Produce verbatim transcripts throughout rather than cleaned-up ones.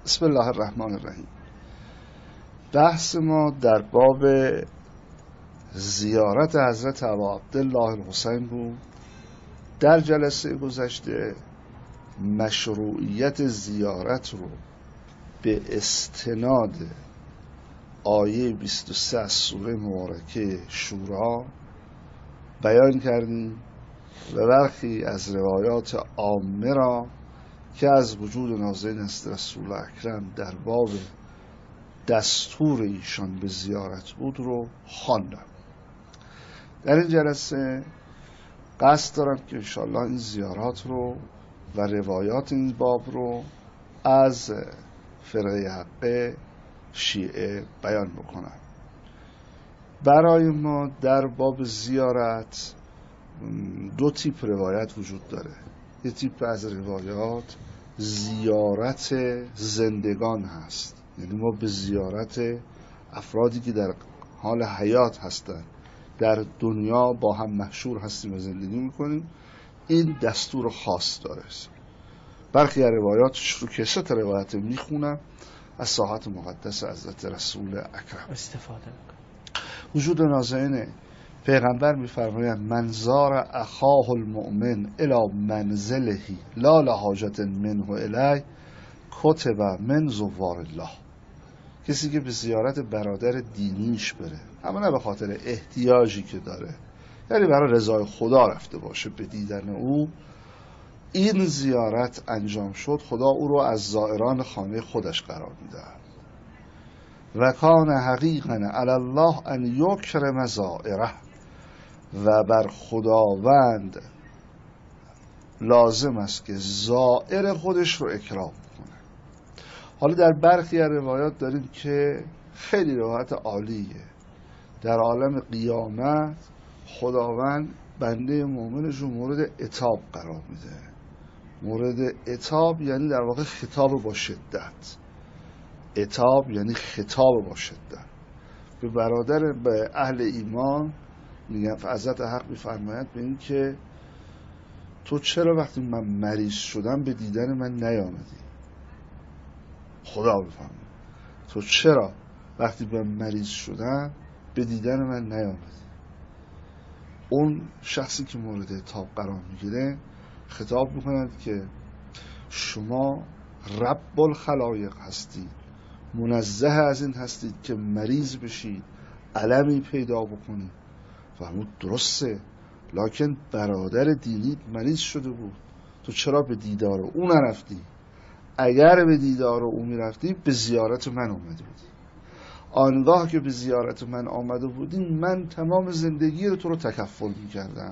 بسم الله الرحمن الرحیم. بحث ما در باب زیارت حضرت ابا عبدالله الحسین بود. در جلسه گذشته مشروعیت زیارت رو به استناد آیه بیست و سه از سوره مبارکه شورا بیان کردیم و برخی از روایات عامه را که از وجود نازل است رسول اکرم در باب دستور ایشان به زیارت بود رو خواندم. در این جلسه قصد دارم که انشاءالله این زیارات رو و روایات این باب رو از فرقه حق شیعه بیان بکنم. برای ما در باب زیارت دو تیپ روایت وجود داره. یه تیپ از روایات زیارت زندگان هست، یعنی ما به زیارت افرادی که در حال حیات هستن، در دنیا با هم محشور هستیم و زندگی میکنیم. این دستور خاص داره. برخی از روایاتش رو که ست روایت میخونم از ساحت مقدس حضرت رسول اکرم استفاده میکنم. وجود نازنین پیغمبر میفرمایند من زار اخاه المؤمن الی منزله لا لحاجت منه الی کتب من زوار الله. کسی که به زیارت برادر دینیش بره، اما نه به خاطر احتیاجی که داره، یعنی برای رضای خدا رفته باشه به دیدن او، این زیارت انجام شد، خدا او رو از زائران خانه خودش قرار میده. و کان حقیقا علی الله ان یکرم زائره، و بر خداوند لازم است که زائر خودش رو اکرام کنه. حالا در برخی از روایات داریم که خیلی روایت عالیه. در عالم قیامت خداوند بنده مؤمنش رو مورد عتاب قرار میده. مورد عتاب یعنی در واقع خطاب با شدت. عتاب یعنی خطاب با شدت به برادر، به اهل ایمان میگن. حضرت حق میفرماید به این که تو چرا وقتی من مریض شدم به دیدن من نیامدی؟ خدا بفرماید تو چرا وقتی من مریض شدم به دیدن من نیامدی؟ اون شخصی که مورد عتاب قرار میگیره خطاب میکنند که شما رب الخلایق هستید، منزه از این هستید که مریض بشید، علمی پیدا بکنید. فرمود درسته، لکن برادر دینیت مریض شده بود، تو چرا به دیدار او نرفتی؟ اگر به دیدار او میرفتی به زیارت من آمده بودی. آنگاه که به زیارت من آمده بودی من تمام زندگی رو تو رو تکفل میکردم.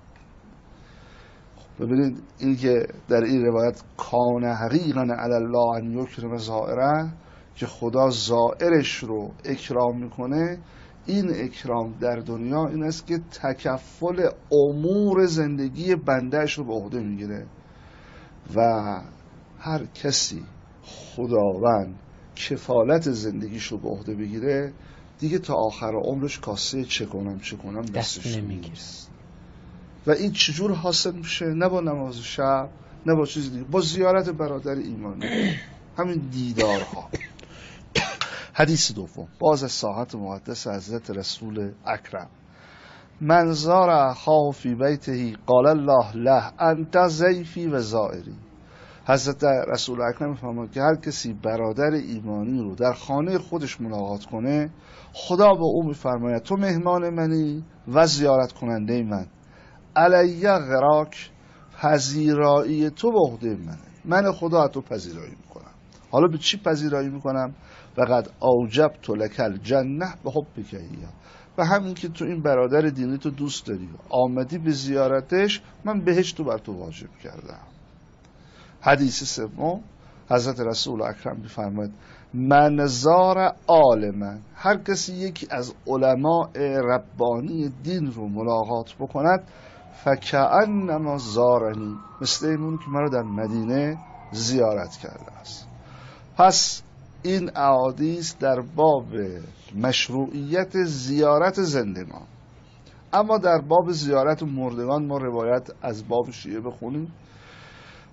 ببینید این که در این روایت کان حقیقا علی الله ان یکرم زائره، که خدا زائرش رو اکرام میکنه، این اکرام در دنیا این است که تکفل امور زندگی بندهش رو به عهده میگیره و هر کسی خداوند کفالت زندگیش رو به عهده بگیره دیگه تا آخر عمرش کاسه چه کنم چه کنم دستش نمیگیره. و این چجور حاصل میشه؟ نه با نماز شب، نه با چیز دیگه، با زیارت برادر ایمانی، همین دیدارها. حدیث دوم باز از ساحت مقدس حضرت رسول اکرم. من زار اخاه فی بیته قال الله له انت ضیفی و زائری. حضرت رسول اکرم میفرماید که هر کسی برادر ایمانی رو در خانه خودش ملاقات کنه، خدا به او میفرماید تو مهمان منی و زیارت کننده من. علی غراک، پذیرایی تو به عهده منه، من خدا تو پذیرایی میکنم. حالا به چی پذیرایی میکنم؟ وقد اوجبت لک الجنه به حبک ایاه، و همین که تو این برادر دینی تو دوست داری آمدی به زیارتش، من بهشت رو بر تو واجب کردم. حدیث سوم حضرت رسول اکرم میفرماید من زار عالما، هر کسی یکی از علماء ربانی دین رو ملاقات بکند، فکأنما زارنی، مثل اینون که مرا در مدینه زیارت کرده است. پس این احادیث در باب مشروعیت زیارت زندگان. اما در باب زیارت مردگان ما روایت از باب شیعه بخونیم.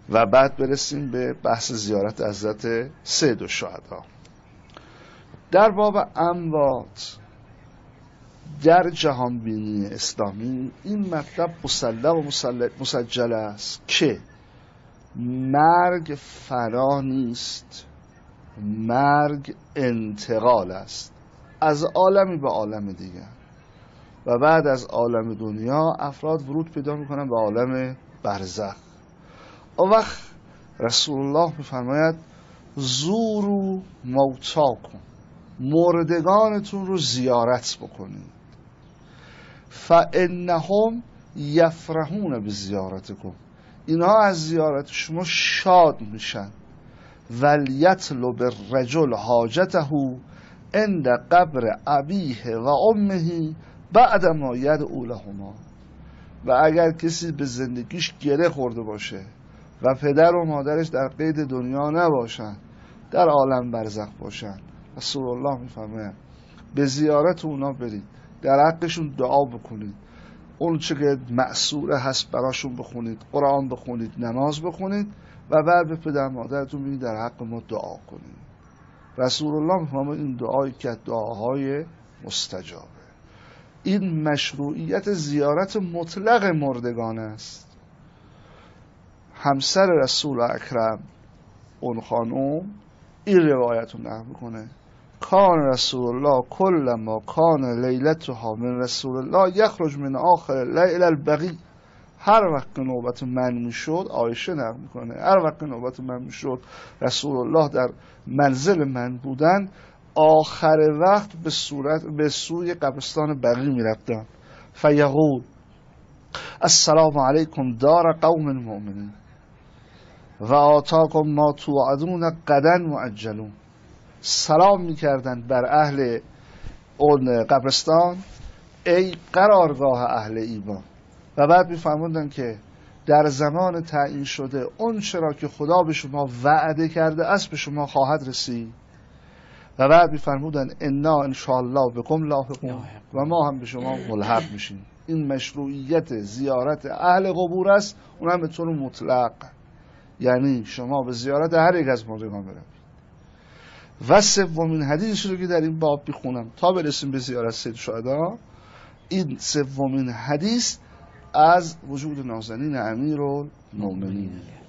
و بعد برسیم به بحث زیارت حضرت سید الشهدا. در باب اموات در جهان بینی اسلامی این مطلب مسلم و مسجل است که مرگ فنا نیست، مرگ انتقال است از عالمی به عالم دیگر، و بعد از عالم دنیا افراد ورود پیدا میکنن به عالم برزخ. اون وقت رسول الله میفرماید زورو موتاکم، مردگانتون رو زیارت بکنید، فانهم یفرحون بزیارتکم، اینها از زیارت شما شاد میشن. ولیطلب الرجل حاجته عند قبر ابیه و امه بعد ما یدعو لهما، و اگر کسی به زندگیش گره خورده باشه و پدر و مادرش در قید دنیا نباشن، در عالم برزخ باشن، رسول الله میفرماید به زیارت اونا برید، در حقشون دعا بکنید، اون چه که معصوره هست براشون بخونید، قرآن بخونید، نماز بخونید، و بعد به پدر مادرتون بگید در حق ما دعا کنید. رسول الله میفرماید این دعایی که دعاهای مستجابه. این مشروعیت زیارت مطلق مردگان است. همسر رسول اکرم اون خانم این روایت رو نقل میکنه: کان رسول الله کل ما کان لیلتها من رسول الله یخرج من آخر لیل البقیع، هر وقت نوبت من میشد، عایشه نقل میکنه، هر وقت نوبت من میشد رسول الله در منزل من بودن، آخر وقت به صورت به سوی قبرستان بقیع میرفتن، فیقول السلام علیکم دار قوم المؤمنین و آتاکم ما توعدون غدا مؤجلون. سلام میکردن بر اهل اون قبرستان ای قرارگاه اهل ایمان، و بعد میفرمودن که در زمان تعیین شده اون چرا که خدا به شما وعده کرده است به شما خواهد رسید، و بعد میفرمودن انا ان شاء الله بكم لاحقون، و ما هم به شما ملحق میشیم. این مشروعیت زیارت اهل قبور است، اونم به طور مطلق، یعنی شما به زیارت هر یک از مردگان برید. و سومین حدیثی رو که در این باب بخونم تا برسیم به زیارت سید الشهدا، این سومین حدیث از وجود نازنین امیرالمؤمنین.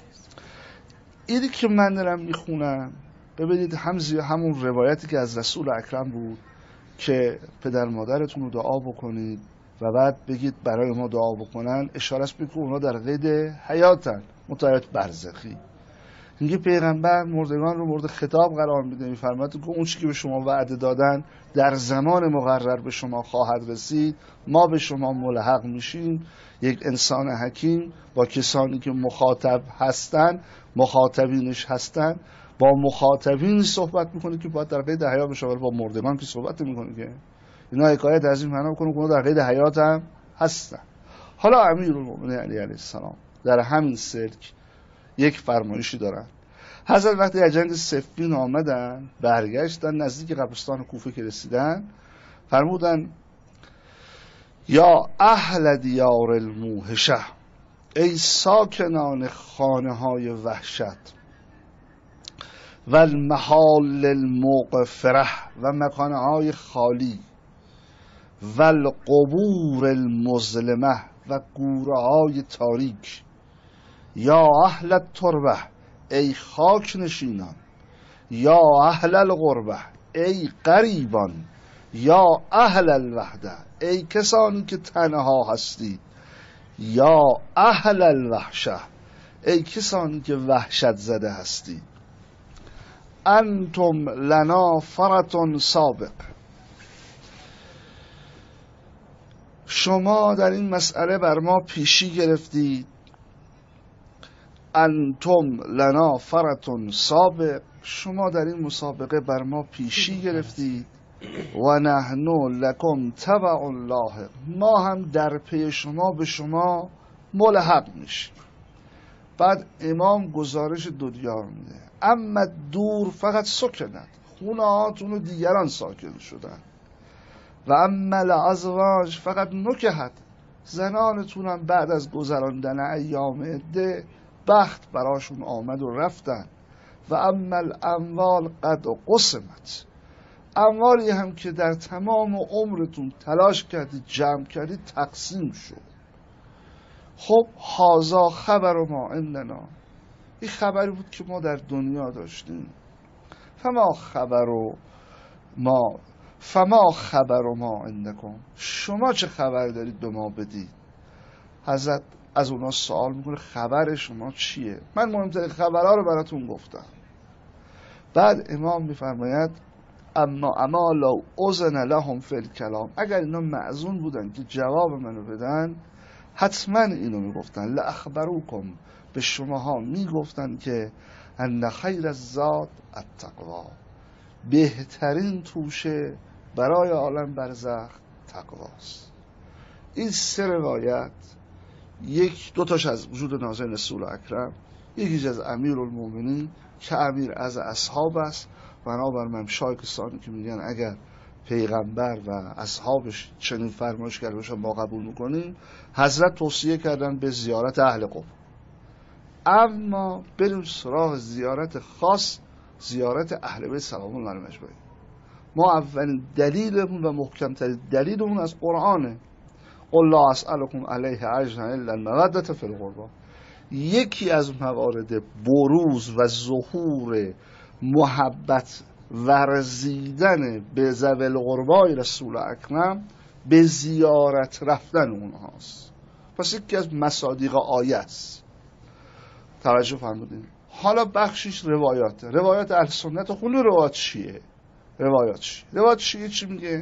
اینی که من دارم میخونم ببینید هم همون روایتی که از رسول اکرم بود که پدر مادرتون رو دعا بکنید و بعد بگید برای ما دعا بکنن، اشاره است به که اونا در قید حیاتن، متعهد برزخی. اینکه پیغمبر مردگان رو مورد خطاب قرار میده، میفرماید که اون چیزی که به شما وعده دادن در زمان مقرر به شما خواهد رسید، ما به شما ملحق میشیم. یک انسان حکیم با کسانی که مخاطب هستن، مخاطبینش هستن، با مخاطبین صحبت میکنه که باید در قید حیات بشه، با مردگان که صحبت میکنه که اینا حکایت از این معنا میکنه که اونا در قید حیات هم هستن. حالا امیرالمؤمنین علی علیه السلام در همین سلک یک فرمایشی دارن. حضرت وقتی از جنگ صفین آمدن، برگشتن نزدیک قبرستان کوفه که رسیدن، فرمودن یا اهل دیار الموحشه، ای ساکنان خانه های وحشت، و المحال المغفره، و مکانه های خالی، و القبور المظلمه، و گوره های تاریک، یا اهل التربه، ای خاک نشینان، یا اهل الغربه، ای غریبان، یا اهل الوحده، ای کسانی که تنها هستید، یا اهل الوحشه، ای کسانی که وحشت زده هستید، انتم لنا فرط سابق، شما در این مسئله بر ما پیشی گرفتید. انتم لنا فرط سابق، شما در این مسابقه بر ما پیشی گرفتید. و نحن لکم تبع لاحق، ما هم در پی شما به شما ملحق میشیم. بعد امام گزارش دودیار میده: اما دور فقط سکند، خونه هاتون و دیگران ساکن شدن، و اما الازواج فقط نکهت، زنانتون هم بعد از گذراندن ایام عده بخت براشون آمد و رفتن. و اما الاموال قد قسمت، اموالی هم که در تمام عمرتون تلاش کردید جمع کردید تقسیم شد. خب هازا خبر ما عندنا، این خبری بود که ما در دنیا داشتیم. فما خبر ما فما خبر ما عندکم، شما چه خبر دارید به ما بدید. حضرت از اونا سوال میکنه خبر شما چیه؟ من مهمترین خبرها رو براتون گفتم. بعد امام میفرماید اما اما لو اذن لهم فی الکلام، اگر اینا معذون بودن که جواب منو بدن حتما اینو میگفتن. لاخبروکم، به شماها میگفتن که ان خیر الزاد التقوا، بهترین توشه برای عالم برزخ تقواست. این سه روایت، یک دو تاش از وجود نازل رسول اکرم، یکیش از امیرالمومنین که امیر از اصحاب است. بنابر ممشای کسانی که میگن اگر پیغمبر و اصحابش چنین فرمایش کرده باشن ما قبول میکنیم، حضرت توصیه کردن به زیارت اهل قبور. اما بریم سراغ زیارت خاص، زیارت اهل بیت سلام الله علیهم اجمعین. ما اولین دلیلمون و محکمترین دلیلمون از قرآنه. قل لا اسألكم علیه اجرا الا المودة فی القربى. یکی از موارد بروز و ظهور محبت ورزیدن به ذوی القربای رسول اکرم به زیارت رفتن اونهاست. پس یکی از مصادیق آیه است. توجه فرمودین. حالا بخشش روایات روایات اهل سنت خونی. روایات چیه؟ روایات چیه؟ روایات چیه چی میگه؟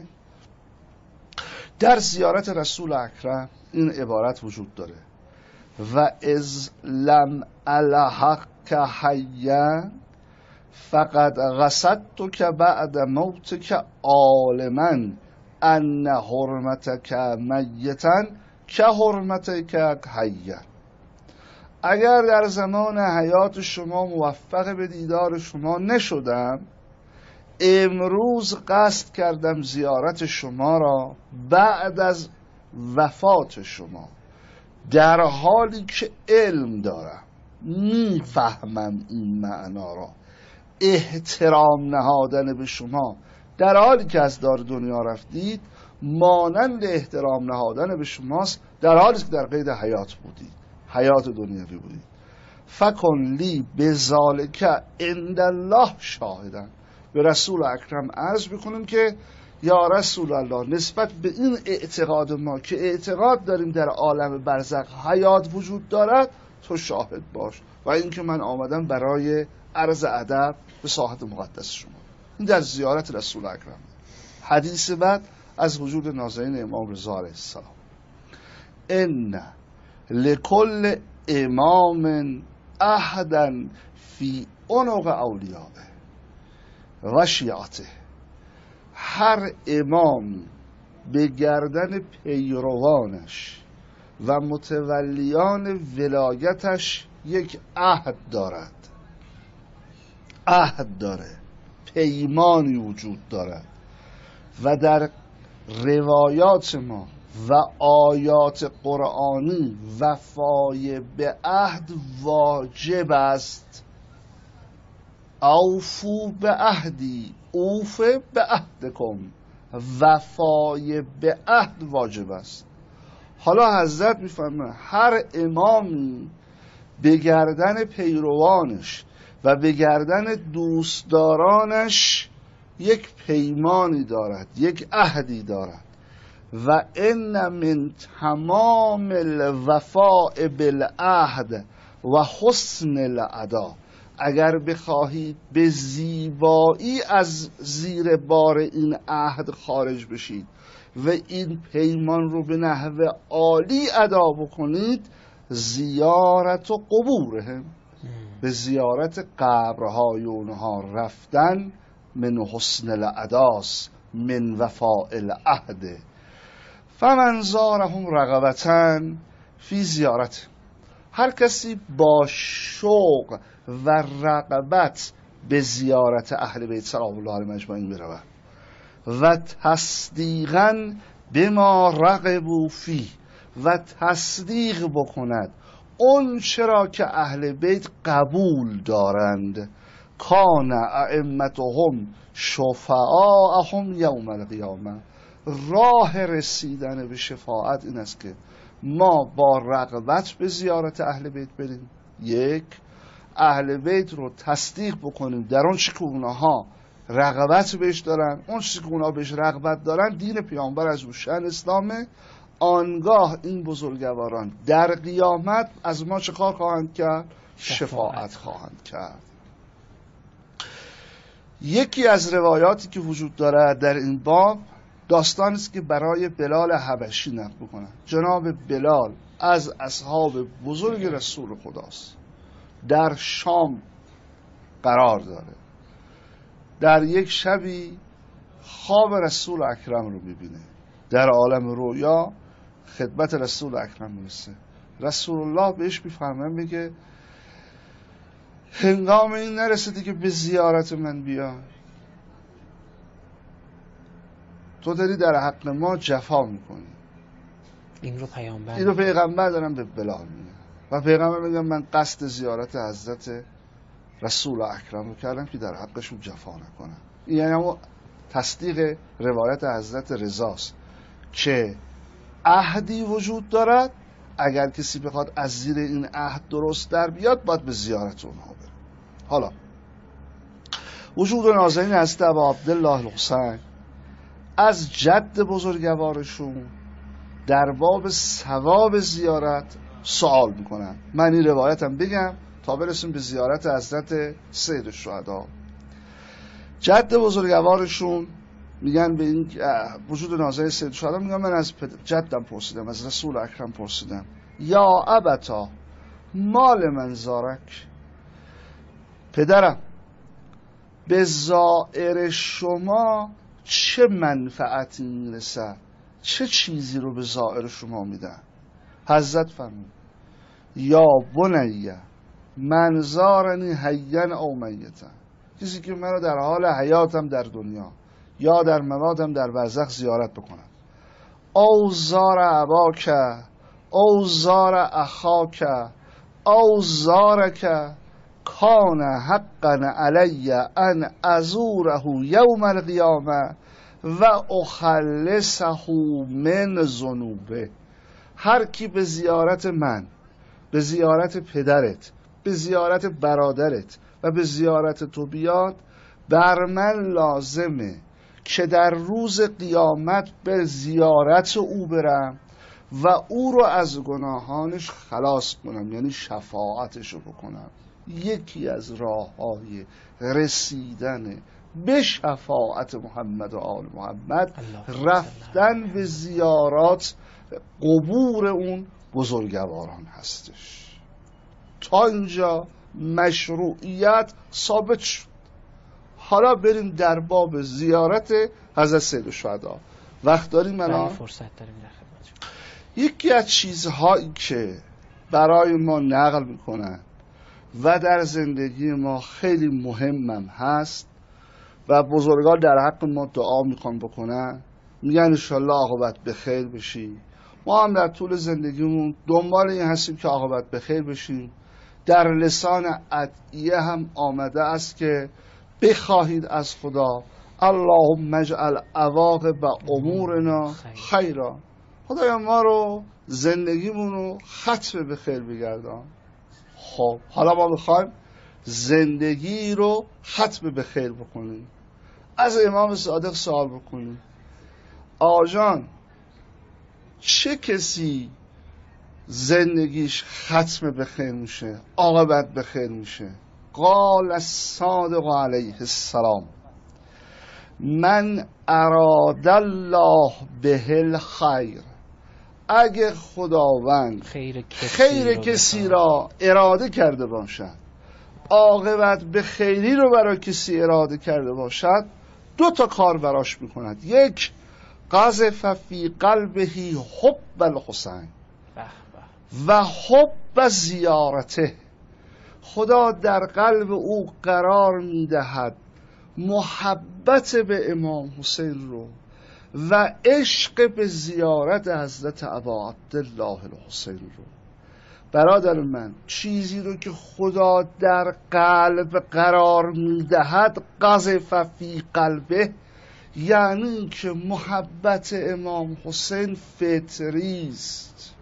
در زیارت رسول اکرم این عبارت وجود داره: و از لم الحق حیا فقد قصدتک بعد موتک عالما ان حرمتک میتا که حرمتک حیا. اگر در زمان حیات شما موفق به دیدار شما نشدم، امروز قصد کردم زیارت شما را بعد از وفات شما، در حالی که علم دارم، میفهمم این معنا را. احترام نهادن به شما در حالی که از دار دنیا رفتید مانند احترام نهادن به شماست در حالی که در قید حیات بودید، حیات دنیوی بودید. فکن لی بذالک عند الله شاهدن. به رسول اکرم عرض بکنیم که یا رسول الله، نسبت به این اعتقاد ما که اعتقاد داریم در عالم برزخ حیات وجود دارد، تو شاهد باش و اینکه من آمدم برای عرض ادب به ساحت مقدس شما. این در زیارت رسول اکرم. حدیث بعد از وجود نازنین امام رضا علیه السلام: ان لکل امام احدا فی عنق اولیائه و شیعته. هر امام به گردن پیروانش و متولیان ولایتش یک عهد دارد. عهد داره، پیمانی وجود دارد و در روایات ما و آیات قرآنی وفای به عهد واجب است. اوفو به عهدی اوف به عهدکم، وفای به عهد واجب است. حالا حضرت میفرمه هر امامی به گردن پیروانش و به گردن دوستدارانش یک پیمانی دارد، یک عهدی دارد. و ان من تمام الوفاء بالعهد و حسن الادا، اگر بخواهید به زیبایی از زیر بار این عهد خارج بشید و این پیمان رو به نحو عالی ادا بکنید، زیارت و قبورهم، به زیارت قبرهای اونها رفتن، من حسن الاداس، من وفاء العهد. فمن زارهم رغبتن فی زیارت، هر کسی با شوق و رغبت به زیارت اهل بیت سلام الله علیهم اجمعین برود و تصدیقاً بما رغبوا فی، و تصدیق بکند اون چرا که اهل بیت قبول دارند، کان ائمتهم شفعاءهم یوم القیامه. راه رسیدن به شفاعت این است که ما با رغبت به زیارت اهل بیت بریم، یک، اهل بیت رو تصدیق بکنیم در اون چی که اونها رغبت بهش دارن، اون چیزی که اونها بهش رغبت دارن دین پیامبر از روشن اسلامه. آنگاه این بزرگواران در قیامت از ما چه کار خواهند کرد؟ شفاعت خواهند کرد. یکی از روایاتی که وجود دارد در این باب داستانی است که برای بلال حبشی نقل می‌کنند. جناب بلال از اصحاب بزرگ رسول خداست، در شام قرار داره. در یک شبی خواب رسول اکرم رو می‌بینه، در عالم رویا خدمت رسول اکرم میرسه. رسول الله بهش میفرمه، میگه هنگام این نرسیده که به زیارت من بیا، تو داری در حق ما جفا میکنی. این رو پیامبر این رو پیغمبر دارم به بلال میگه و پیغمبر میگه من قصد زیارت حضرت رسول اکرم رو کردم که در حقشون جفا نکنم. این یعنی همون تصدیق روایت حضرت رضاست که عهدی وجود دارد، اگر کسی بخواد از زیر این عهد درست در بیاد باید به زیارت اونها بره. حالا وجود نازنین حضرت ابا عبدالله الحسین از جد بزرگوارشون در باب ثواب زیارت سوال میکنن. من این روایتم بگم تا برسیم به زیارت حضرت سید الشهدا. جد بزرگوارشون میگن به این وجود نازنین سید الشهدا، میگن من از جدم پرسیدم، از رسول اکرم پرسیدم، یا ابتا مال من زارک، پدرم به زائر شما چه منفعتی میرسد، چه چیزی رو به زائر شما میدن؟ حضرت فرمود یا بنیه من زارنی حیّن او میتن، کسی که من رو در حال حیاتم در دنیا یا در مماتم در برزخ زیارت بکنم، او زار اباک او زار اخاک او زارک کان حقا علی ان ازوره یوم القیامه و اخلصه من ذنوبه. هر کی به زیارت من، به زیارت پدرت، به زیارت برادرت و به زیارت تو بیاد، بر من لازمه که در روز قیامت به زیارت او برم و او رو از گناهانش خلاص کنم، یعنی شفاعتش رو بکنم. یکی از راه‌های رسیدن به شفاعت محمد و آل محمد رفتن به زیارات قبور اون بزرگواران هستش. تا اینجا مشروعیت ثابت شد. حالا بریم در باب زیارت حضرت سید الشهدا. وقت داریم الان؟ فرصت داریم در خدمتتون. یکی از چیزهایی که برای ما نقل میکنن و در زندگی ما خیلی مهمم هست و بزرگان در حق ما دعا میخوان بکنن، میگن انشالله عاقبت به خیر بشی. ما هم در طول زندگیمون دنبال این هستیم که عاقبت به خیر بشیم. در لسان ادعیه هم آمده است که بخواهید از خدا اللهم اجعل عواقب امورنا خیرا، خدایا ما رو زندگیمون رو ختم به خیر بگردان. خب حالا ما میخوایم زندگی رو ختم به خیر بکنیم. از امام صادق سوال بکنیم آقا جان چه کسی زندگیش ختم به خیر میشه، عاقبت به خیر میشه؟ قال الصادق علیه السلام من اراد الله به الخیر، اگه خداوند خیر کسی, خیر کسی را اراده کرده باشد، عاقبت به خیری رو برای کسی اراده کرده باشد، دو تا کار براش میکند. یک، قذف فی قلبه حب الحسین و حب زیارته، خدا در قلب او قرار میدهد محبت به امام حسین رو و عشق به زیارت حضرت ابا عبدالله الحسین رو. برادر من چیزی رو که خدا در قلب قرار میدهد قذف فی قلبه، یعنی که محبت امام حسین فطری است،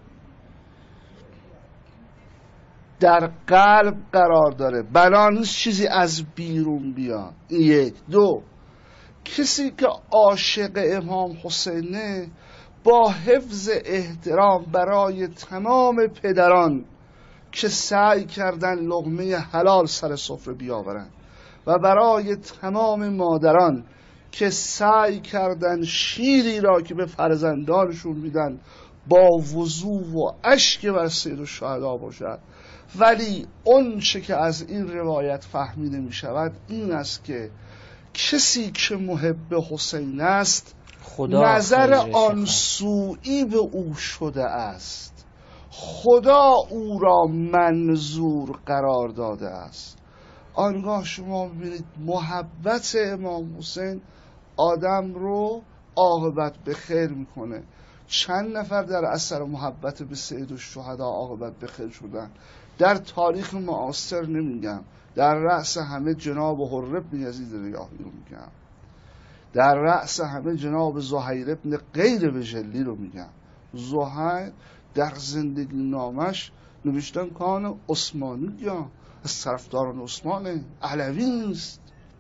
در قلب قرار داره، بنا نیست چیزی از بیرون بیاد. یک. دو، کسی که عاشق امام حسینه با حفظ احترام برای تمام پدران که سعی کردن لقمه حلال سر سفره بیاورن و برای تمام مادران که سعی کردن شیری را که به فرزندانشون میدن با وضوع و اشک بر سید الشهدا باشد، ولی اون چه که از این روایت فهمیده می شود این است که کسی که محب حسین است خدا نظر آن سوئی به او شده است، خدا او را منظور قرار داده است. آنگاه شما ببینید محبت امام حسین آدم رو عاقبت به خیر میکنه. چند نفر در اثر محبت به سید الشهدا عاقبت به خیر شدن؟ در تاریخ معاصر نمیگم، در رأس همه جناب حر بن یزید ریاحی رو میگم، در رأس همه جناب زهیر بن غیر بجلی رو میگم. زهیر در زندگی نامش نوشتن کان عثمانی، یا از طرفداران عثمان علوی نیست.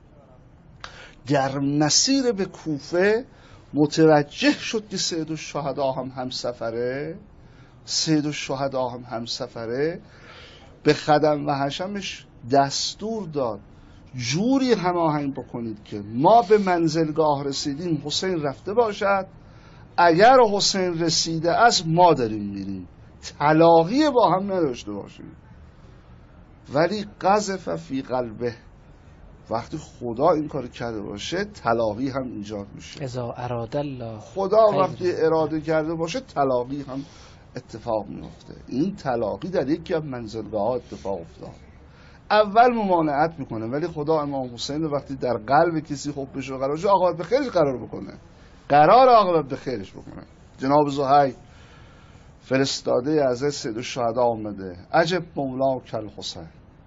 در مسیر به کوفه متوجه شد که سید الشهدا هم همسفره، سید الشهدا هم همسفره، به خدم و حشمش دستور داد جوری هماهنگ بکنید که ما به منزلگاه رسیدیم حسین رفته باشد، اگر حسین رسیده است ما داریم میریم، تلاقی با هم نداشته باشیم. ولی قذف فی قلبه، وقتی خدا این کار کرده باشه تلاقی هم ایجاد میشه. اذا اراد الله، خدا وقتی اراده کرده باشه تلاقی هم اتفاق میفته. این تلاقی در یکی از منزلگاه ها اتفاق افتاد. اول ممانعت میکنه، ولی خدا امام حسین وقتی در قلب کسی خوب بشه قرار بشه عاقبت به خیرش قرار بکنه، قرار عاقبت به خیرش بکنه. جناب زهیر فرستاده از سید الشهدا آمده، عجب مولا کل حسین،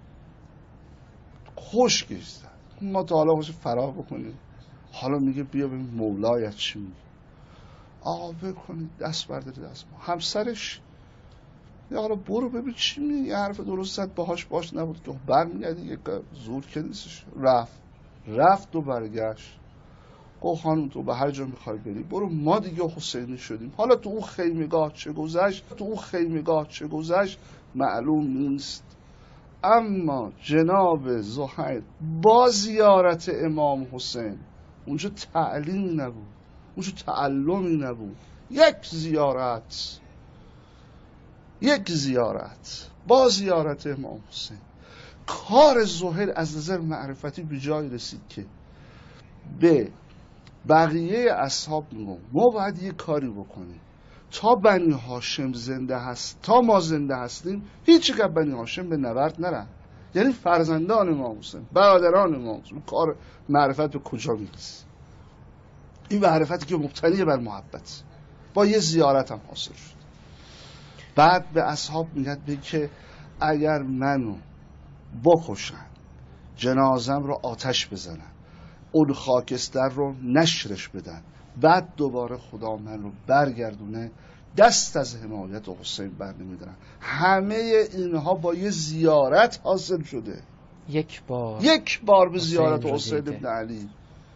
خوش گشتن. ما تا حالا باشه فرار بکنیم، حالا میگه بیا ببین مولایت چی میگه. آقا بکنید دست برداری دست ما. همسرش یا حالا برو ببین چی میگه، یه حرف درست زد باهاش باش نبود که برمیگردی، یک زور که نیستش. رفت رفت و برگشت. گفت خانم تو به هر جا میخوای بری برو، ما دیگه حسینی شدیم. حالا تو اون خیمگاه چه گذشت، تو اون خیمگاه چه گذشت معلوم نیست. اما جناب زهیر با زیارت امام حسین، اونجا تعلیمی نبود، اونجا تعلمی نبود، یک زیارت یک زیارت با زیارت امام حسین کار زهیر از نظر معرفتی به جای رسید که به بقیه اصحاب میگم ما باید یه کاری بکنیم تا بنی هاشم زنده هست، تا ما زنده هستیم هیچ که بنی هاشم به نبرد نرن. یعنی فرزندان امام حسین، برادران امام حسین. کار معرفت به کجا میرسه؟ این معرفتی که مبتنی بر محبت با یه زیارت هم حاصل شد. بعد به اصحاب میگه به که اگر منو بکشن، جنازم رو آتش بزنن، اون خاکستر رو نشرش بدن، بعد دوباره خدا من رو برگردونه، دست از حمایت حسین بر نمیدارن. همه اینها با یه زیارت حاصل شده. یک بار یک بار به زیارت حسین ابن علی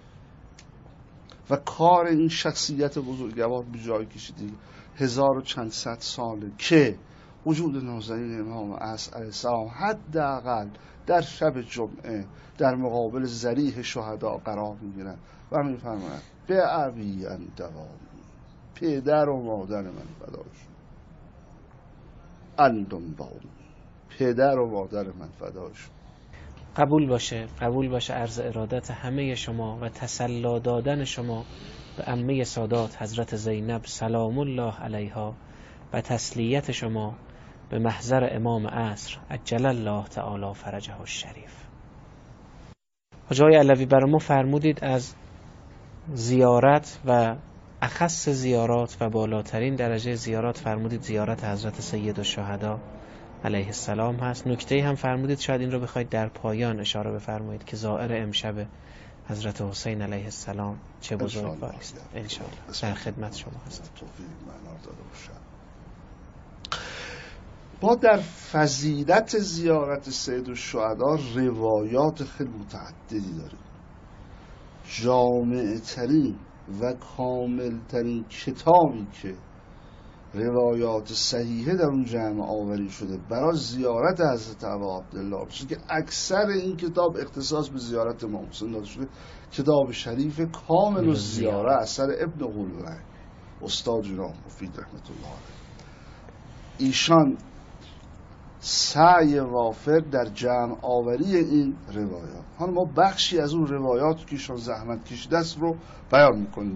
و کار این شخصیت بزرگوار به جای کشیدی. هزار و چند صد ساله که وجود نازنین امام عصر علیه السلام حداقل در شب جمعه در مقابل ذریح شهدا قرار میگیرن و میفرماید به ابی انتقام، پدر و مادر من فدا شد، اندم با پدر و مادر من فدا شد. قبول باشه، قبول باشه عرض ارادت همه شما و تسلا دادن شما به عمه سادات حضرت زینب سلام الله علیها و تسلیت شما به محضر امام عصر عجل الله تعالی فرجه الشریف. حاج آقای علوی برای ما فرمودید از زیارت و اخص زیارات و بالاترین درجه زیارات فرمودید زیارت حضرت سید الشهدا علیه السلام هست. نکته هم فرمودید شاید این رو بخواید در پایان اشاره بفرمایید که زائر امشب حضرت حسین علیه السلام چه بزرگواری است. ان شاء الله در خدمت شما هستم. ما در فضیلت زیارت سید الشهدا روایات خیلی متعددی داریم. جامع ترین و کامل ترین کتابی که روایات صحیحه در اون جمع آوری شده برای زیارت حضرت ابا عبدالله بشه که اکثر این کتاب اختصاص به زیارت امام حسین داده شده، کتاب شریف کامل الزیاره اثر ابن قلوه استاد جناب مفید رحمت الله علیه. ایشان سعی وافر در جمع آوری این روایات، حالا ما بخشی از اون روایات که ایشان زحمت کشیده است رو بیان میکنیم.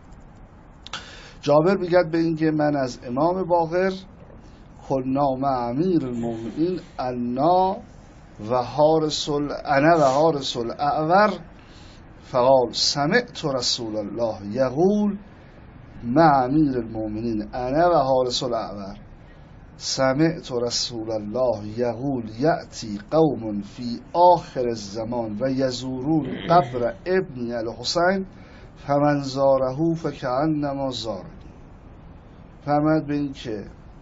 جابر میگد به این که من از امام باقر کنا مع امیر المؤمنین انا و حارس انا و حارس الاعور فقال سمعت رسول الله یقول مع امیر المؤمنین انا و حارس الاعور سمعت رسول الله یقول یأتی قوم فی آخر الزمان و یزورون قبر ابن الحسین فمن زاره فکأنما زارنی. فرمود به این که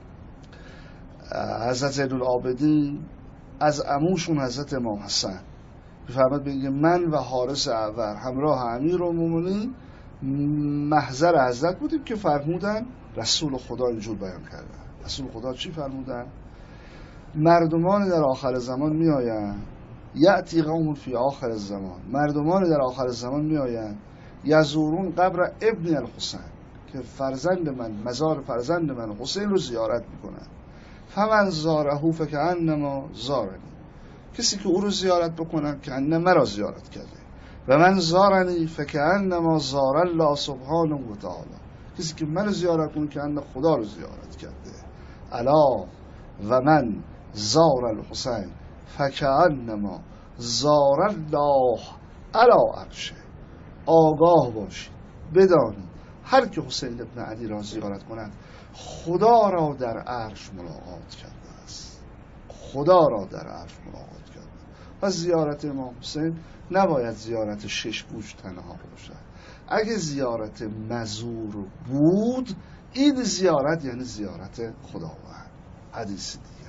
حضرت زین العابدین از عموشون حضرت امام حسن فرمود به این که من و حارس اعور همراه امیرالمومنین محضر حضرت بودیم که فرمودن رسول خدا اینجور بیان کردن. رسول خدا چی فرمودن؟ مردمان در آخر زمان می آیند یأتی قوم فی آخر الزمان، مردمان در آخر زمان می آیند یزورون قبر ابن الحسین که فرزند من مزار فرزند من حسین رو زیارت میکنن. فمن زاره فکأنما زارنی، کسی که او رو زیارت بکنن که انما مرا زیارت کرده. و من زارنی فکأنما زار الله سبحانه و تعالی، کسی که من رو زیارت کنه که انما خدا رو زیارت کرده. الا و من زار الحسین فکأنما زار الله علی عرشه. آگاه باشید، بدانید هر که حسین ابن علی را زیارت کند خدا را در عرش ملاقات کرده است. خدا را در عرش ملاقات کرده. و زیارت امام حسین نباید زیارت شش گوش تنها باشد. اگه زیارت مزور بود این زیارت یعنی زیارت خداوند. حدیث دیگر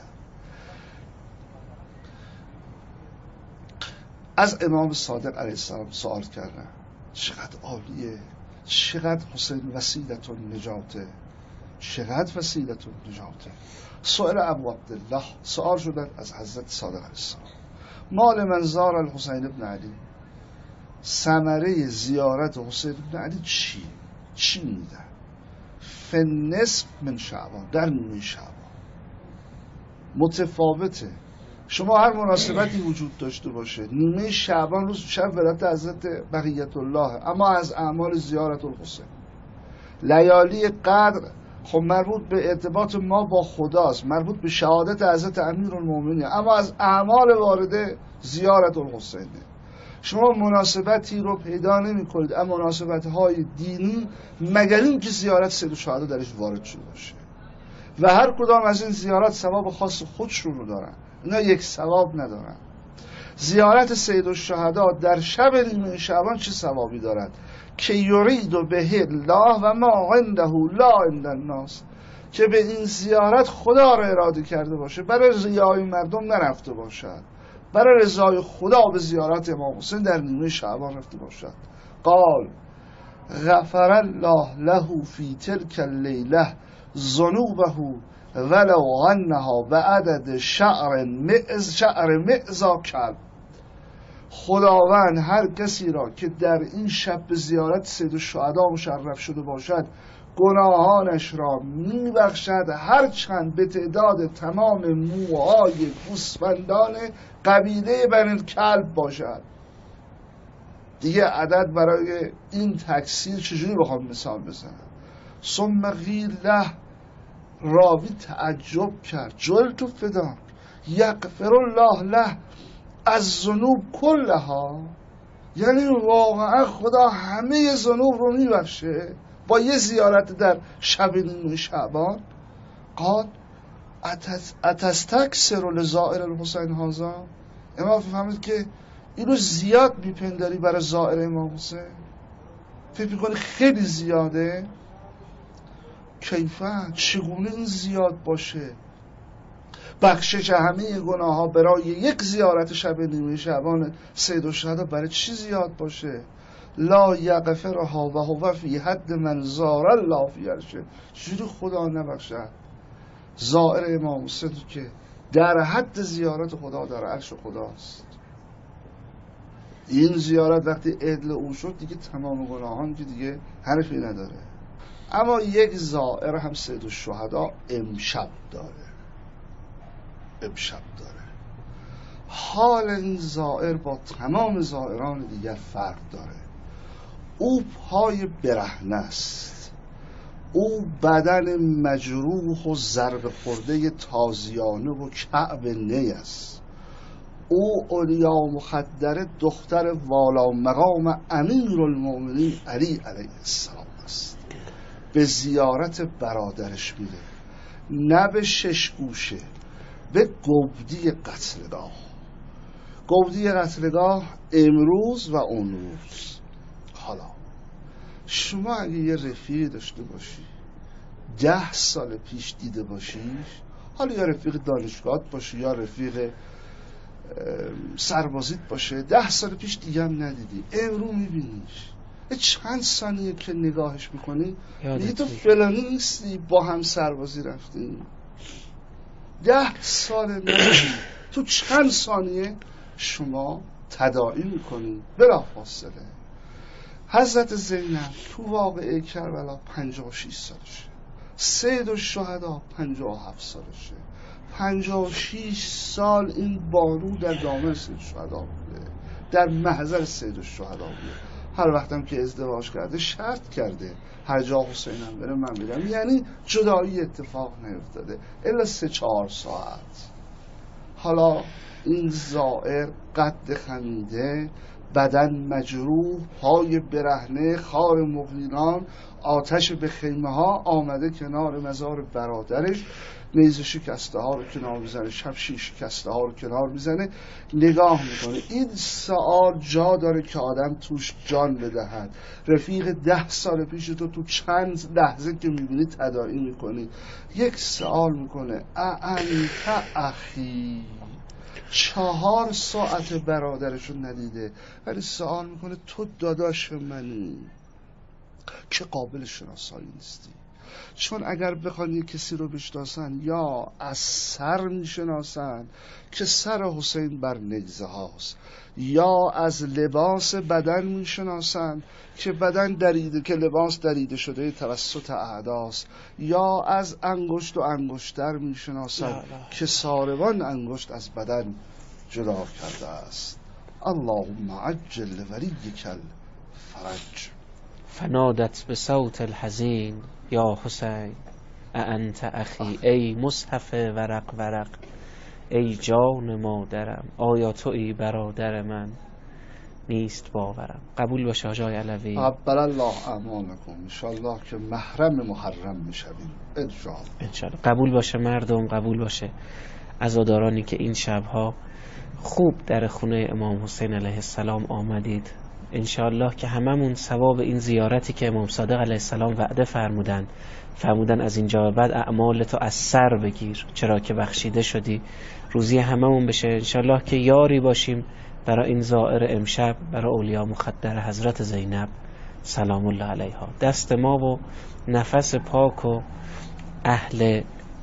از امام صادق علیه السلام سوال کردن چقدر عالیه، چقدر حسین وسیلت النجاته، چقدر وسیلت النجاته. سؤال ابو عبدالله سوال شدن از حضرت صادق علیه السلام مال من زار الحسین ابن علی، ثمره زیارت حسین ابن علی چی؟ چی میدن؟ فنصف من شعبان، در نیمه شعبان. متفاوته. شما هر مناسبتی وجود داشته باشه نیمه شعبان روز شب ولادت حضرت بقیت الله، اما از اعمال زیارت الحسین. لیالی قدر خب مربوط به ارتباط ما با خداست، مربوط به شهادت حضرت امیرالمومنین، اما از اعمال وارده زیارت الحسینه. شما مناسبتی رو پیدا نمی کنید اما مناسبت های دینی مگر این که زیارت سید الشهدا درش وارد شده باشه. و هر کدام از این زیارت ثواب خاص خودشون رو دارن، اینا یک ثواب ندارن. زیارت سید الشهدا در شب نیمه شعبان چه ثوابی دارد؟ که یرید به الله و ما عنده لا عند الناس، که به این زیارت خدا را اراده کرده باشه، برای ریای مردم نرفته باشد، برای رضای خدا به زیارت امام حسین در نیمه شعبان رفته باشد. قال غفر الله له فی تلک اللیله ذنوبه ولو انها بعدد شعر معز شعر معزا کلب. خداوند هر کسی را که در این شب به زیارت سید الشهدا مشرف شده باشد گناهانش را میبخشد، هرچند به تعداد تمام موهای گوسفندان قبیله بنی کلب باشد. دیگه عدد برای این تکثیر چجوری بخوام مثال بزنم؟ ثم قیل له، راوی تعجب کرد، جلت فداک یغفر الله له از ذنوب کلها، یعنی واقعا خدا همه ذنوب رو میبخشه با یه زیارت در شب نیمه شعبان؟ قال اتستکثر لزائر الحسین هذا، امام فهمید که اینو زیاد میپنداری برای زائر امام حسین، فکر میکنی خیلی زیاده. کیفا، چگونه این زیاد باشه؟ بخشش همه گناه ها برای یک زیارت شب نیمه شعبان سید الشهدا برای چی زیاد باشه؟ لا یغفرها و هو فی حد من زار الله فی عرشه. چجوری خدا نبخشد زائر امام حسین که در حد زیارت خدا در عرش خداست؟ این زیارت وقتی عدل او شد دیگه تمام گناهان که دیگه حرفی نداره. اما یک زائر هم سید الشهدا امشب داره، امشب داره. حال این زائر با تمام زائران دیگر فرق داره. او پای برهنه است، او بدن مجروح و ضرب خورده تازیانه و کعب نی است. او اولیا مخدر دختر والا مقام امیر المؤمنین علی علیه السلام است. به زیارت برادرش میره، نه به شش گوشه، به گودی قتلگاه. گودی قتلگاه امروز و اون روز. حالا شما اگه یه رفیق داشته باشی ده سال پیش دیده باشیش، حالا یا رفیق دانشگاهت باشه یا رفیق سربازیت باشه، ده سال پیش دیگه هم ندیدی، امروز میبینیش، چند ثانیه که نگاهش میکنی دیگه تو فلانی نیستی، با هم سربازی رفتی، ده سال ندیدی، تو چند ثانیه شما تداعی میکنی بلا فاصله. حضرت زینب تو واقعه کربلا پنجاه و شش سالشه، سید الشهدا پنجاه و هفت سالشه. پنجاه و شش سال این بانو در دامن سید الشهدا بوده، در محضر سید الشهدا بوده. هر وقتم که ازدواج کرده شرط کرده هر جا حسینم بره من میرم، یعنی جدایی اتفاق نیفتاده الا سه چهار ساعت. حالا این زائر قد خمیده، بدن مجروح، پای برهنه، خار مغیلان، آتش به خیمه ها، آمده کنار مزار برادرش، نیزه شکسته ها رو کنار میزنه، شمشیر شکسته ها رو کنار میزنه، نگاه میکنه. این سوال جا داره که آدم توش جان بدهد. رفیق ده سال پیش تو تو چند لحظه که میبینی تداعی میکنی، یک سوال میکنه اانت اخی، چهار ساعت برادرشو ندیده ولی سوال میکنه تو داداش منی، که قابل شناسایی نیستی. چون اگر بخوان یک کسی رو بشناسن یا از سر میشناسن که سر حسین بر نگزه هاست، یا از لباس بدن میشناسن که بدن دریده، که لباس دریده شده توسط اعداست، یا از انگشت و انگشتر میشناسن که ساروان انگشت از بدن جدا کرده است. اللهم عجل ولیک الفرج. فنادت به صوت الحزین یا حسین انت اخی، ای مصحف ورق ورق، ای جان مادرم، آیا تویی برادر من؟ نیست باورم. قبول باشه حاجای علوی. قبل الله اعمالکم، انشالله که محرم محرم میشویم انشالله. انشالله. قبول باشه مردم، قبول باشه عزادارانی که این شبها خوب در خونه امام حسین علیه السلام آمدید. انشالله که هممون ثواب این زیارتی که امام صادق علیه السلام وعده فرمودن فرمودن از اینجا به بعد اعمالتو از سر بگیر چرا که بخشیده شدی، روزی هممون بشه. انشالله که یاری باشیم برای این زائر امشب، برای اولیا مخدر حضرت زینب سلام الله علیها. دست ما و نفس پاک و اهل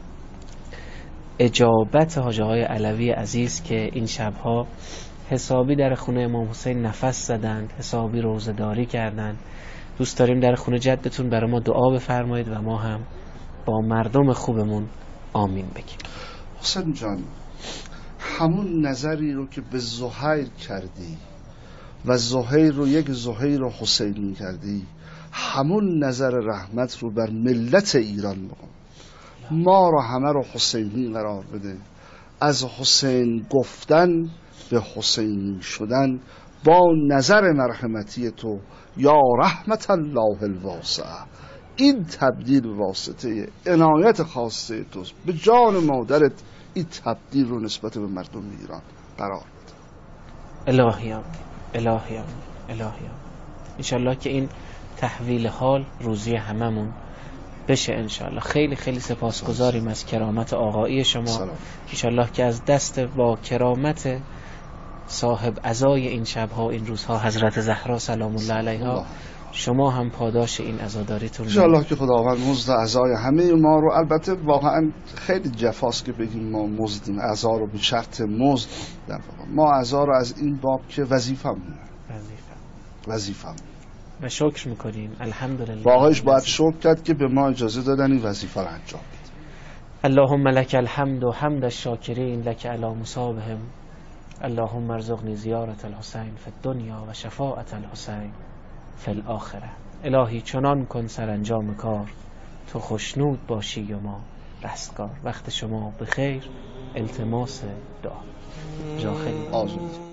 اجابت حاجه های علوی عزیز که این شبها حسابی در خونه امام حسین نفس زدند، حسابی روزه‌داری کردند. دوست داریم در خونه جدتون برای ما دعا بفرمایید و ما هم با مردم خوبمون آمین بگیم. حسین جان، همون نظری رو که به زهیر کردی و زهیر رو یک زهیر و حسینی کردی، همون نظر رحمت رو بر ملت ایران بکن. ما رو همه رو حسینی قرار بده، از حسین گفتن به حسینی شدن با نظر مرحمتی تو یا رحمت الله الواسعه. این تبدیل به واسطه عنایت خاصه توست، به جان مادرت این تبدیل رو نسبت به مردم ایران قرار بده. الهیم الهیم الهیم انشالله که این تحویل حال روزی هممون بشه انشالله. خیلی خیلی سپاسگزاریم از کرامت آقایی شما. انشالله که از دست با کرامت صاحب عزای این شبها این روزها حضرت زهرا سلام الله علیها شما هم پاداش این عزاداریتون. انشالله که خداوند مزد عزای همه ما رو، البته واقعا خیلی جفاست که بگیم ما مزدیم عزا رو به شرط مزد، ما عزا رو از این باب که وظیفه‌مونه وظیفه‌مون و شکر میکنیم الحمدلله. واقعش باید شکر کرد که به ما اجازه دادن این وظیفه رو انجام بدیم. اللهم لك الحمد و حمد الشاکرین لك علی مصابهم. اللهم ارزقنی زیارت الحسین فی الدنیا و شفاعت الحسین فی الاخره. الهی چنان کن سرانجام کار تو خوشنود باشی و ما رستگار. وقت شما بخیر. التماس دعا. جا خیلی آزاد.